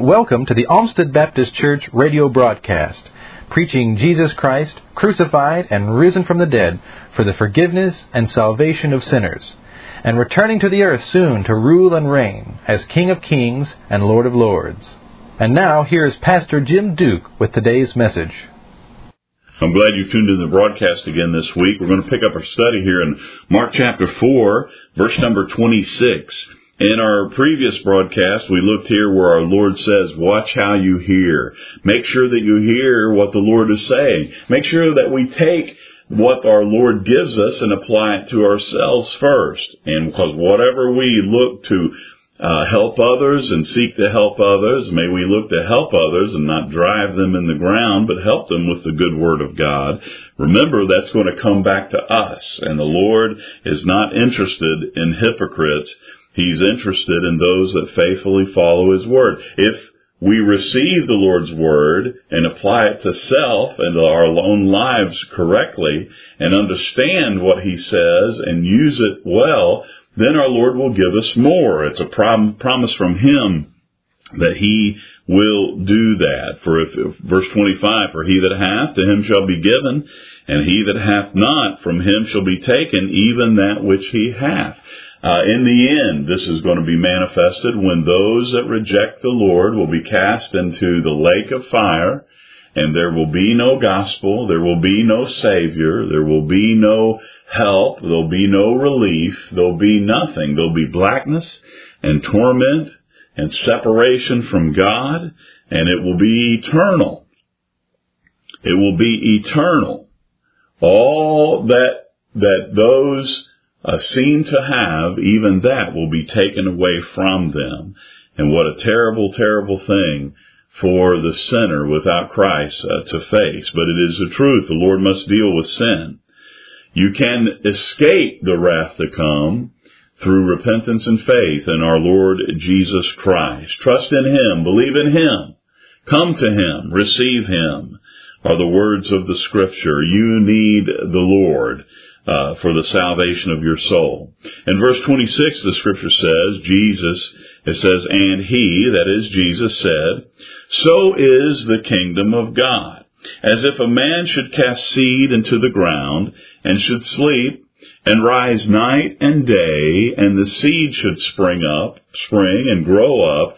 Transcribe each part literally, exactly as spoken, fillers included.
and welcome to the Olmsted Baptist Church radio broadcast, preaching Jesus Christ, crucified and risen from the dead for the forgiveness and salvation of sinners, and returning to the earth soon to rule and reign as King of Kings and Lord of Lords. And now, here is Pastor Jim Duke with today's message. I'm glad you tuned in the broadcast again this week. We're going to pick up our study here in Mark chapter four, verse number twenty-six. In our previous broadcast, we looked here where our Lord says, watch how you hear. Make sure that you hear what the Lord is saying. Make sure that we take what our Lord gives us and apply it to ourselves first. And because whatever we look to uh, help others and seek to help others, may we look to help others and not drive them in the ground, but help them with the good word of God. Remember, that's going to come back to us. And the Lord is not interested in hypocrites. He's interested in those that faithfully follow His Word. If we receive the Lord's Word and apply it to self and to our own lives correctly and understand what He says and use it well, then our Lord will give us more. It's a prom- promise from Him that He will do that. For if, if verse twenty-five, for he that hath, to him shall be given, and he that hath not, from him shall be taken even that which he hath. Uh, in the end, this is going to be manifested when those that reject the Lord will be cast into the lake of fire, and there will be no gospel, there will be no Savior, there will be no help, there will be no relief, there will be nothing. There will be blackness and torment and separation from God, and it will be eternal. It will be eternal. All that, that those Uh, seem to have, even that will be taken away from them. And what a terrible, terrible thing for the sinner without Christ uh, to face. But it is the truth. The Lord must deal with sin. You can escape the wrath to come through repentance and faith in our Lord Jesus Christ. Trust in Him. Believe in Him. Come to Him. Receive Him, are the words of the Scripture. You need the Lord Uh, for the salvation of your soul. In verse twenty-six, the Scripture says, Jesus, it says, and He, that is Jesus, said, so is the kingdom of God. As if a man should cast seed into the ground, and should sleep, and rise night and day, and the seed should spring up, spring and grow up,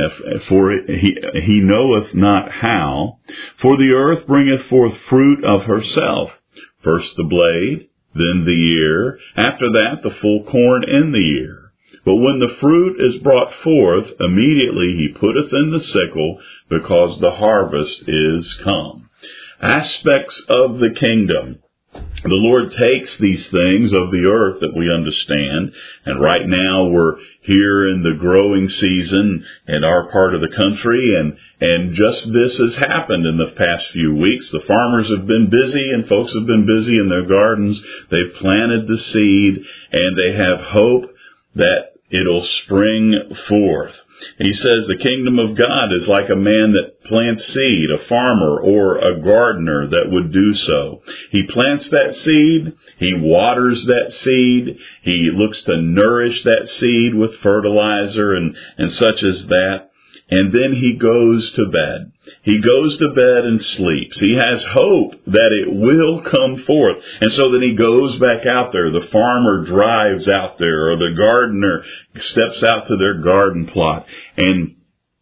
for he, he knoweth not how. For the earth bringeth forth fruit of herself, first the blade, then the ear, after that the full corn in the ear. But when the fruit is brought forth, immediately he putteth in the sickle, because the harvest is come. Aspects of the kingdom. The Lord takes these things of the earth that we understand, and right now we're here in the growing season in our part of the country, and, and just this has happened in the past few weeks. The farmers have been busy, and folks have been busy in their gardens. They've planted the seed, and they have hope that it'll spring forth. He says the kingdom of God is like a man that plants seed, a farmer or a gardener that would do so. He plants that seed, he waters that seed, he looks to nourish that seed with fertilizer and, and such as that. And then he goes to bed. He goes to bed and sleeps. He has hope that it will come forth. And so then he goes back out there. The farmer drives out there, or the gardener steps out to their garden plot. And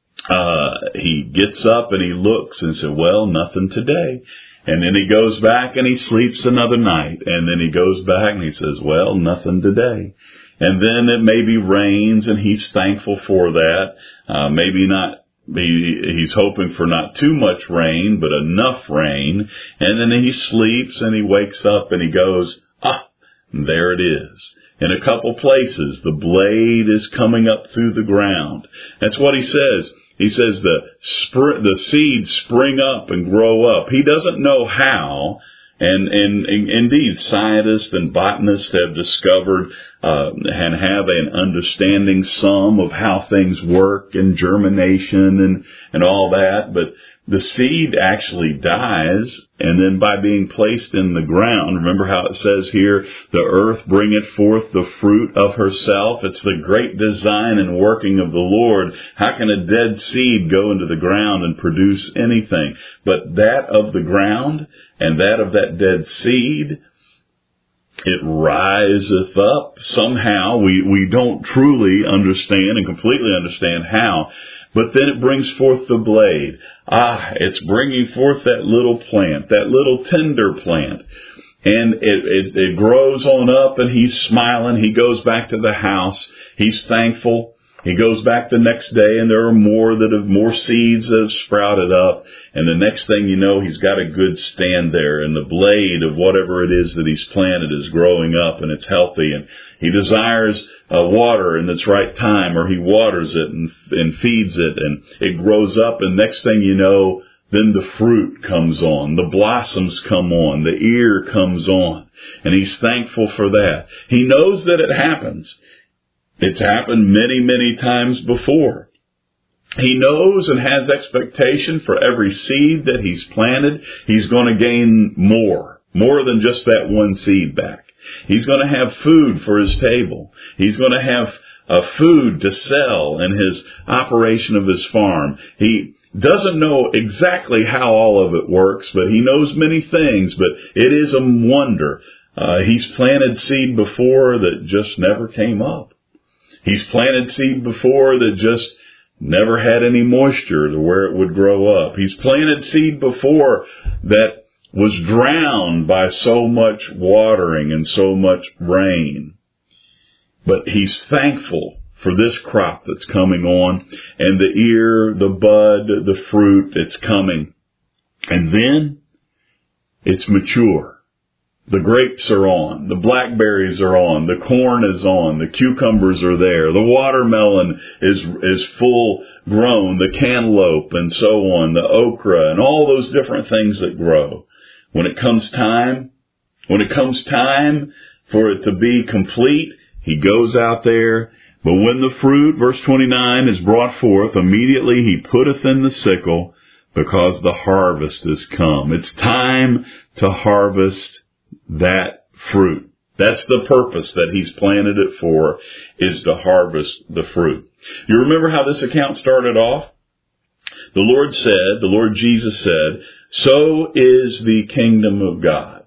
uh he gets up and he looks and says, well, nothing today. And then he goes back and he sleeps another night. And then he goes back and he says, well, nothing today. And then it maybe rains, and he's thankful for that. Uh, maybe not, maybe he's hoping for not too much rain, but enough rain. And then he sleeps and he wakes up and he goes, ah, there it is. In a couple places, the blade is coming up through the ground. That's what he says. He says the spr- the seeds spring up and grow up. He doesn't know how. And, and, and indeed, scientists and botanists have discovered uh, and have an understanding some of how things work and germination and, and all that. But the seed actually dies, and then by being placed in the ground, remember how it says here, the earth bringeth forth the fruit of herself. It's the great design and working of the Lord. How can a dead seed go into the ground and produce anything? But that of the ground and that of that dead seed, it riseth up somehow. We, we don't truly understand and completely understand how. But then it brings forth the blade. Ah, it's bringing forth that little plant, that little tender plant. And it, it, it grows on up, and he's smiling. He goes back to the house. He's thankful. He goes back the next day, and there are more that have more seeds that have sprouted up. And the next thing you know, he's got a good stand there, and the blade of whatever it is that he's planted is growing up, and it's healthy. And he desires uh, water in its right time, or he waters it and, and feeds it, and it grows up. And next thing you know, then the fruit comes on, the blossoms come on, the ear comes on, and he's thankful for that. He knows that it happens. It's happened many, many times before. He knows and has expectation for every seed that he's planted. He's going to gain more, more than just that one seed back. He's going to have food for his table. He's going to have uh, food to sell in his operation of his farm. He doesn't know exactly how all of it works, but he knows many things, but it is a wonder. Uh, he's planted seed before that just never came up. He's planted seed before that just never had any moisture to where it would grow up. He's planted seed before that was drowned by so much watering and so much rain. But he's thankful for this crop that's coming on, and the ear, the bud, the fruit that's coming. And then it's mature. The grapes are on, the blackberries are on, the corn is on, the cucumbers are there, the watermelon is is full grown, the cantaloupe and so on, the okra and all those different things that grow. When it comes time, when it comes time for it to be complete, he goes out there. But when the fruit, verse twenty-nine, is brought forth, immediately he putteth in the sickle, because the harvest is come. It's time to harvest that fruit. That's the purpose that he's planted it for, is to harvest the fruit. You remember how this account started off? The Lord said, the Lord Jesus said, so is the kingdom of God.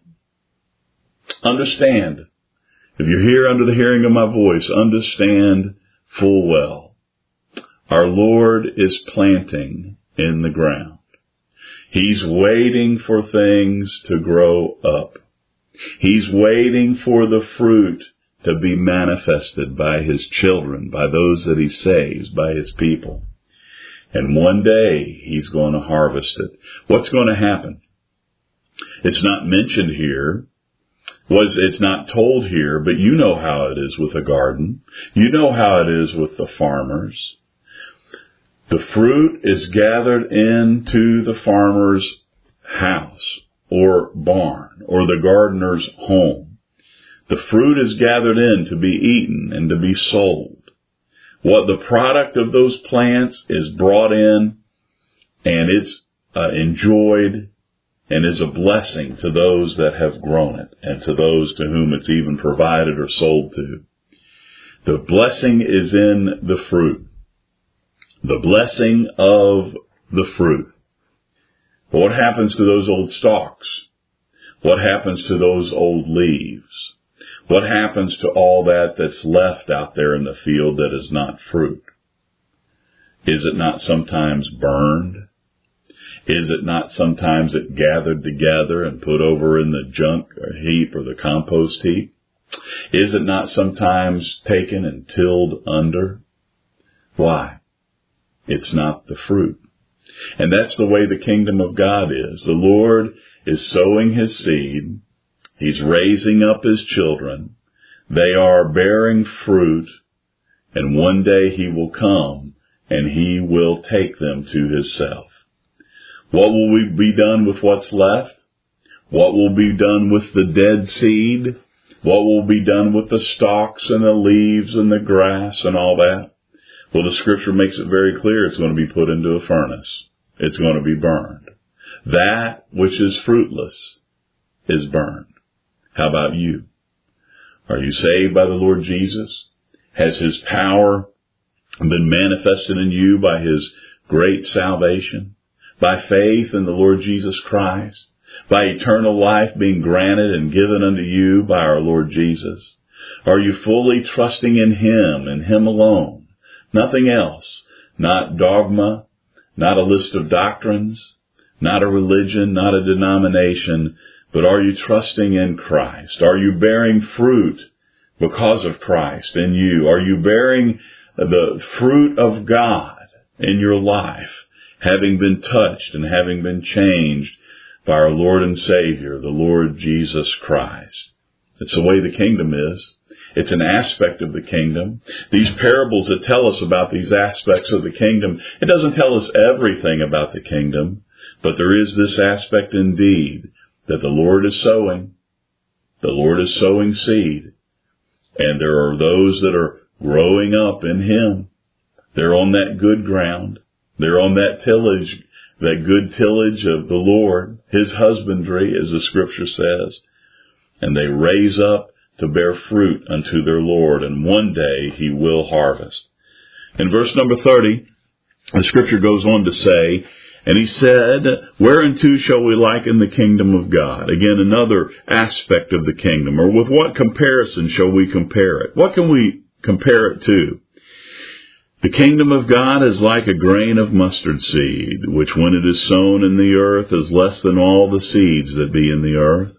Understand, if you're here under the hearing of my voice, understand full well. Our Lord is planting in the ground. He's waiting for things to grow up. He's waiting for the fruit to be manifested by his children, by those that he saves, by his people. And one day he's going to harvest it. What's going to happen? It's not mentioned here. Was it's not told here, but you know how it is with a garden. You know how it is with the farmers. The fruit is gathered into the farmer's house or barn or the gardener's home. The fruit is gathered in to be eaten and to be sold. What the product of those plants is brought in, and it's uh, enjoyed and is a blessing to those that have grown it and to those to whom it's even provided or sold to. The blessing is in the fruit. The blessing of the fruit. What happens to those old stalks? What happens to those old leaves? What happens to all that that's left out there in the field that is not fruit? Is it not sometimes burned? Is it not sometimes it gathered together and put over in the junk or heap or the compost heap? Is it not sometimes taken and tilled under? Why? It's not the fruit. And that's the way the kingdom of God is. The Lord is sowing his seed. He's raising up his children. They are bearing fruit. And one day he will come and he will take them to himself. What will be done with what's left? What will be done with the dead seed? What will be done with the stalks and the leaves and the grass and all that? Well, the Scripture makes it very clear it's going to be put into a furnace. It's going to be burned. That which is fruitless is burned. How about you? Are you saved by the Lord Jesus? Has His power been manifested in you by His great salvation? By faith in the Lord Jesus Christ? By eternal life being granted and given unto you by our Lord Jesus? Are you fully trusting in Him and Him alone? Nothing else. Not dogma, not a list of doctrines, not a religion, not a denomination, but are you trusting in Christ? Are you bearing fruit because of Christ in you? Are you bearing the fruit of God in your life, having been touched and having been changed by our Lord and Savior, the Lord Jesus Christ? It's the way the kingdom is. It's an aspect of the kingdom. These parables that tell us about these aspects of the kingdom, it doesn't tell us everything about the kingdom, but there is this aspect indeed that the Lord is sowing. The Lord is sowing seed. And there are those that are growing up in Him. They're on that good ground. They're on that tillage, that good tillage of the Lord, His husbandry, as the Scripture says. And they raise up to bear fruit unto their Lord, and one day He will harvest. In verse number thirty, the Scripture goes on to say, and He said, whereunto shall we liken the kingdom of God? Again, another aspect of the kingdom. Or with what comparison shall we compare it? What can we compare it to? The kingdom of God is like a grain of mustard seed, which when it is sown in the earth is less than all the seeds that be in the earth.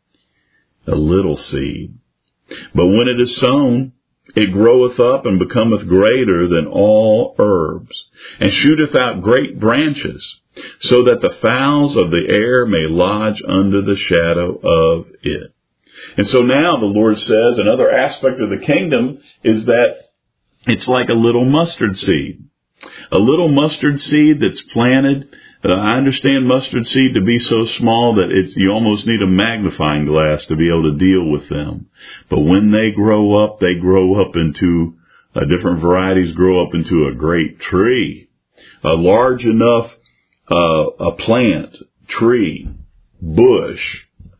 A little seed. But when it is sown, it groweth up and becometh greater than all herbs, and shooteth out great branches, so that the fowls of the air may lodge under the shadow of it. And so now the Lord says another aspect of the kingdom is that it's like a little mustard seed. A little mustard seed that's planted. Uh, I understand mustard seed to be so small that it's, you almost need a magnifying glass to be able to deal with them. But when they grow up, they grow up into, uh, different varieties grow up into a great tree. A large enough, uh, a plant, tree, bush,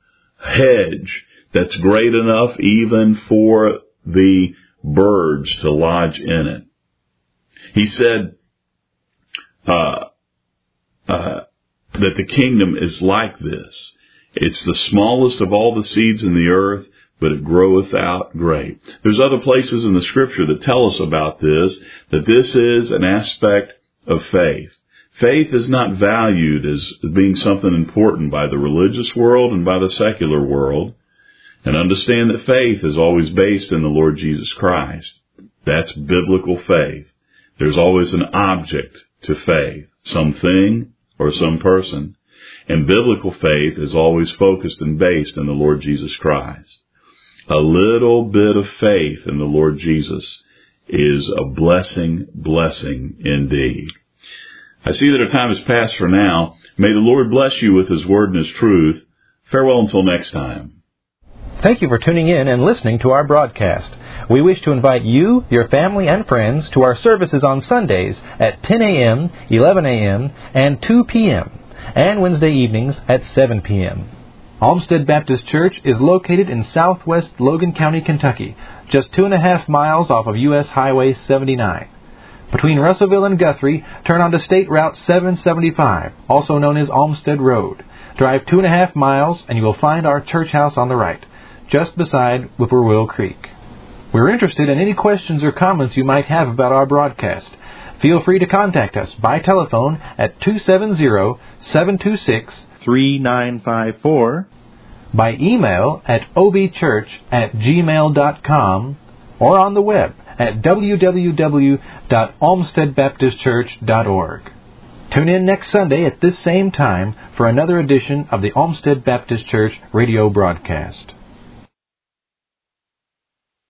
hedge that's great enough even for the birds to lodge in it. He said, uh, Uh, that the kingdom is like this. It's the smallest of all the seeds in the earth, but it groweth out great. There's other places in the Scripture that tell us about this, that this is an aspect of faith. Faith is not valued as being something important by the religious world and by the secular world. And understand that faith is always based in the Lord Jesus Christ. That's biblical faith. There's always an object to faith, something or some person. And biblical faith is always focused and based in the Lord Jesus Christ. A little bit of faith in the Lord Jesus is a blessing, blessing indeed. I see that our time has passed for now. May the Lord bless you with His word and His truth. Farewell until next time. Thank you for tuning in and listening to our broadcast. We wish to invite you, your family, and friends to our services on Sundays at ten a.m., eleven a.m., and two p.m., and Wednesday evenings at seven p.m. Olmsted Baptist Church is located in southwest Logan County, Kentucky, just two and a half miles off of U S Highway seventy-nine. Between Russellville and Guthrie, turn onto State Route seven seventy-five, also known as Olmsted Road. Drive two and a half miles, and you will find our church house on the right, just beside Whippoorwill Creek. We're interested in any questions or comments you might have about our broadcast. Feel free to contact us by telephone at two seven zero, seven two six, three nine five four, by email at obchurch at gmail dot com, or on the web at w w w dot olmsted baptist church dot org. Tune in next Sunday at this same time for another edition of the Olmsted Baptist Church radio broadcast.